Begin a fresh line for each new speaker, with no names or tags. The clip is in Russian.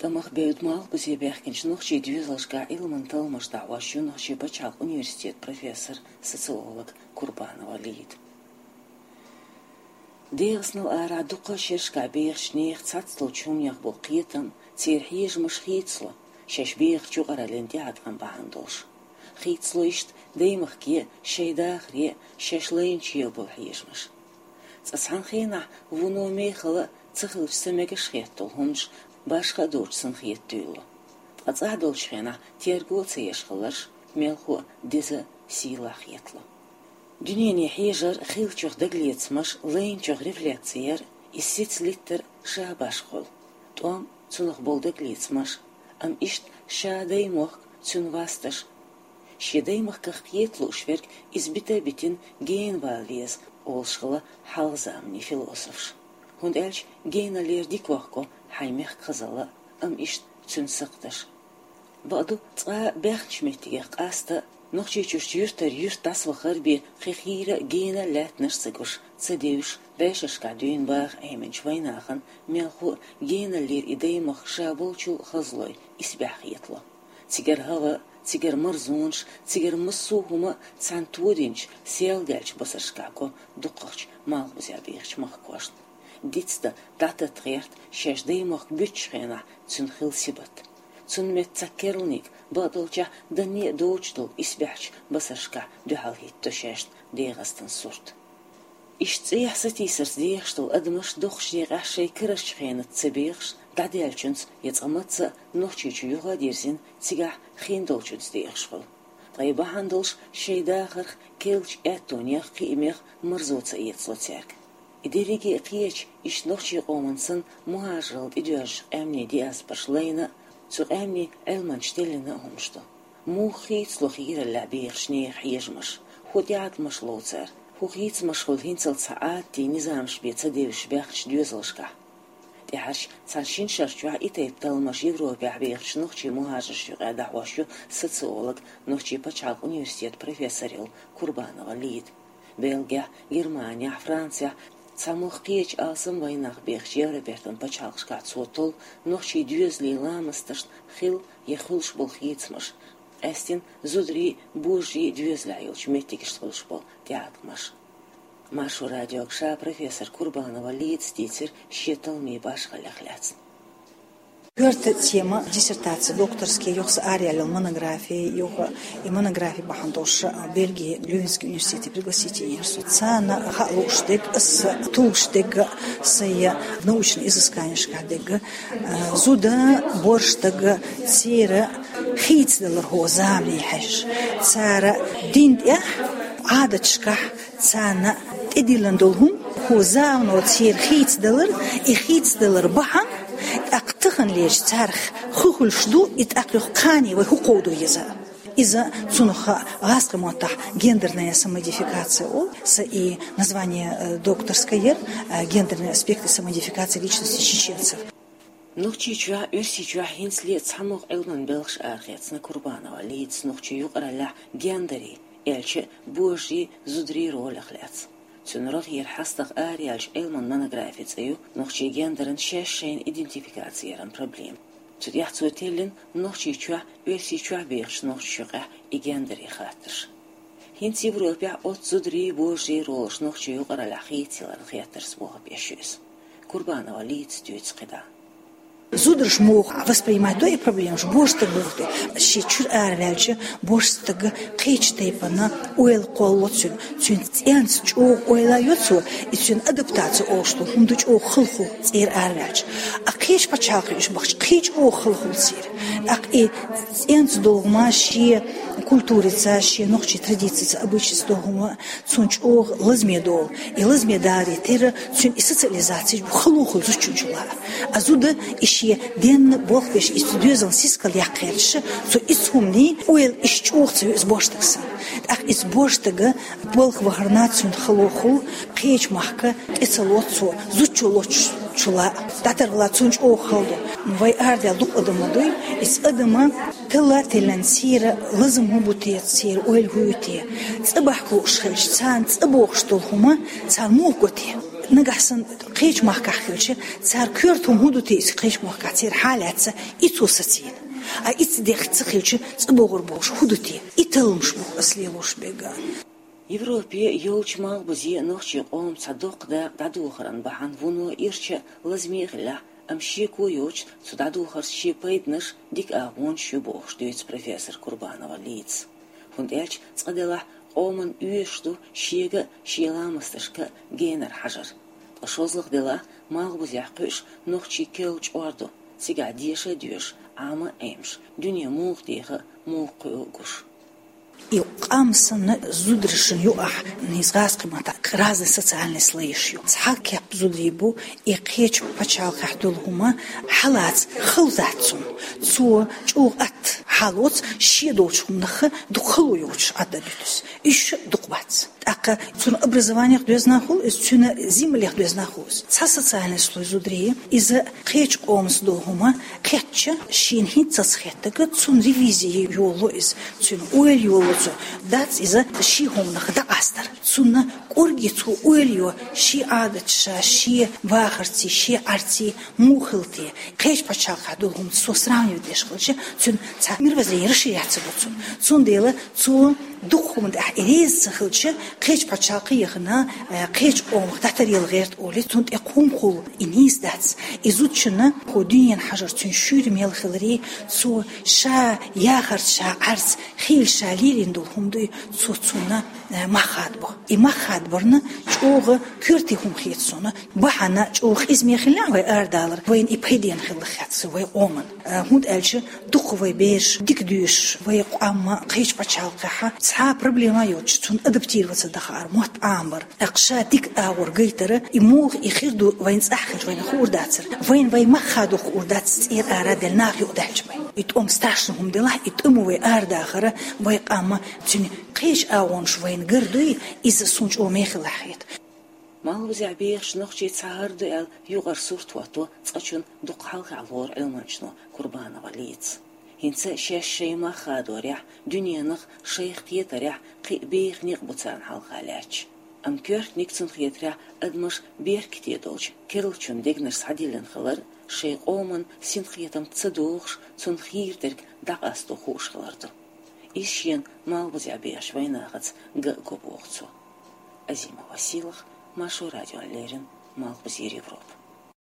Тамах беют мал бузе бяхкинч нохчи двизалшка илман талмаш давашу нохчи бачал университет профессор социолог Курбанова Лид. Дерснал арадука шершка бехшнех цацло чумях болқиетам церхиж мышхицло шеш бех чугарален дядган бахандош. Хицло ишт деймахке шейдахре шешлейн чил болхижмаш. Цасанхина вуно мехала цахыл семегешхеттол хунш башқа дурчсын хиеттүйлі. Ацадолчхена тергоцы ешхылаш мелху дезі сила хиетлі. Дүниені хейжар хилчух даглецмаш лейнчух рефлекцияр иссиц литтер ша башқол. Том цунух бол даглецмаш ам ишт ша деймох цун васташ. Ши деймох ках хиетлу шверк избита битин гейн валвез олшхыла халзамни философш. Хунд элч гейналер диквахко حيميخ خزالة إشت تنسقتش بعدو تقا بيخنشمتيغ قاستا نخشي تشوش يرتر يرتاس وخربي خيخيرا جينا لات نرسقوش تسديوش باشش قادوين باغ ايمن شويناخن ميلخو جينا لير إداي مخشابولشو خزلوي إسباح يطلع تيجر هوا تيجر مرزونش تيجر مسوهما تسانتودينش سيالجالش بسرشكاكو دقوش مال بزيابيخش مخكوشن Ditsta data treert šeš deimach bütschrena zun khilsibat. Zun met zakerlnik badolja da nie doochdol isbach basashka duhal hit to šeš degastan sort. Isht zehsatisers deegstel admash dochshir ashay kirashchrena tsebirs dadelchuns yetsamatsa nochchichu yugadirsin tsigah khindolchuns deegschol. Treiba handels sheidager kelch etoniach qimech marzotsa yetslotserk. إدريجي قيش إيش نخشي قومنسن مهاجرل إدواج أمني دياس برشلينا سوق أمني علمان شتلنا همشتو مو خيت لخير اللعبير شني حيجمش خديعت مشلوتر هو خيت مشغول هنسل ساعات دي نظام شبيت سديوش بيخش دوزلشكا دي حش سانشين شرشوا إتايب تلمش يوروبي عبيخش نخشي مهاجر شوغا دعواشو سوسيولوج نخشي بچال университет профессорил Курбанова Лид Бельгия, Германия, Франция Самох қиеч алсым вайнақ бекш Европертан пачалқшқа цотол, нохчи дюзли ламасташ хил ехулш бол хитсмаш. Эстин зудри бужи дюзляйылч меттикиш схулш бол диатмаш. Машу радиокша профессор Курбанова Лид ститер считал ми башха ляхляц.
Гөрт тема диссертации докторские юхс ариалил монографии юха и монографии бахандош Бельгии Лювинский университет пригласите институцана халуштек с тулштек с научное изыскание шкадег зуда борштег цера хитцлер хозамли хаш цара диндя адачка цана эдиландолхум хозамно цер хитцлер и хитцлер бахан أقتخن ليش تارخ خخل شدو يتأقلق قاني وهو قودو يزا إذا цунуха غاسق موتح гендерная самодификация и название докторское гендерные аспекты самодификации личности чеченцев.
Нухчичуа юрсичуа хинсли цамох элман белш архетсна Курбанова Лид нухчи юqrala гендери элче божи зудри ролахляц. Цунрох ерхастах ариалш элман монографицею нохчи гендерен шешшейн идентификациеран проблем. Цуд яхцуэтеллин нохчичуа версичуа бехш нохчуга и гендери хатырш. Хинц Европа от зудри божи ролш нохчи юqrala хитилар хятырс бога бешюс. Курбанова Лид стюцкида.
Зудрш мог воспринимать той проблем, что бошта бухты, щечур арвельче, бошта кичтэй пана ойл коллоцун, цун ценц чо ойла йоцу, и цун адаптация ошту, хундуч о хылху цер арвельч. А кич пачалкыш бахч, кич о хылху цер. Ак и ценц долма щи культурица, щи нохчи традиции, обычаи долма, цунч о лазмедол, и лазмедари тера цун и социализации хылху зучунчула. А зуда ищи ден бог беш истудиозан сискал яқерш, со исхумни ойл ишчуғцы из боштакса. Так из боштага болх вахарнацун халоху, қеч махка, ицалоцу, зучулоч чула, татаргла цунч охалду. Вай ардя лук адамадуй, из адама тыла телансира, лазыму бутет сир, ойл гуюте. Цыбахку шхельш, цан цыбох штолхума, цан мухготе. نقصن قيش محكخلش صار كورتهم هدوتيس قيش محكاتير حالات إتوساتين إتدخل تخلش تبغر بوش هدوتي إتلمش بو أصليلوش بيجان
Европе يولчмал بزي نخشي قوم صدق دادوخرن بحن ونو إرش لازميغلا أمشيكو يوش صدادوخر شي بيدنش ديك أغون شو بوخش دويت بروفيسور كوربانова ليتس هندالش تصدلا قومن يوشتو شيغا شيلامستشكا جينر حجر تشوزلق دلا مال بزي قش نخشي كيلش أردو سيغا ديشا ديوش عاما أمش دنيا موغ ديخا موغ قوغوش
يقامسن زودرشن يوح نيزغاس قيمتا разные социальные слои. Цхак зудрибу и кеч почал хахдулхума халац хылзатсун. Цу чуг ат халоц щедочхум нах духлуюч адабитус. Иш духбац. Ака цун образование дуезнахул, из цуна землях дуезнахус. Ца социальные слои зудри из кеч омс дулхума кетча шинхица схеттага цун ревизии юлу из цун уэль юлу цу. Дац из шихум нах да астар. Цуна Ургицу уэльё ши агатша, ши вахарти, ши арти, мухилти. Кэш пачал хадулхум со сравнивать дешхолче, цун ца мировоззрение расширяться буцун. Цун дела цун духум да ирез хилче, кэш пачал кыяхна, кэш омх татарил герт оли, цун экум хул иниз дац. Изучена ходиен хажар цун шур мел хилри, цу ша яхарт ша арц, хил ша лилин дулхум дуй, цу цуна махадбо. И махадборна чуغ كرتي هم خيتسونا بحنا چوغ اسمي خلا وي اردالر وين ابيدين خل خاتس وي اومن هود الش دق وي بيش ديك دوش وي قام قيش بچال قها صا проблема يوچ تون ادبتير وصدخار موت امبر اقشا ديك اور گيتر يموغ يخيدو وين صحخ وين خور داتر وين مخادو خور داتس اير ارادل ناخ يودحج اتوم ستاشنهم دلا اتمو وي ارداخر وي قام تن قيش اون شوين گردي از سونچ او ميخ لحيت
مال بزعبيخ شنوخشي تسهر ال يغر صورت واتو تقشن دق حلق عالور علمانشنو كوربانова ليتس هنسا شاش شي ما خادوريح دنيا نخ شيخ تيتريح قي بيخ نيق بوتسان حلق علاج ام كيرك نيكتن خيتريح ادمش بيخ كتير دولش كيرلچون ديگنر سعديلن خلر شيخ اومن سين خيتم تصدوخش تون خير درك دق استو خوش خلردو إيشين مال بزعبيخ شويناغت قبوغتو أزيمة وسيلخ Машу радио Лерин, Малбузир Европа.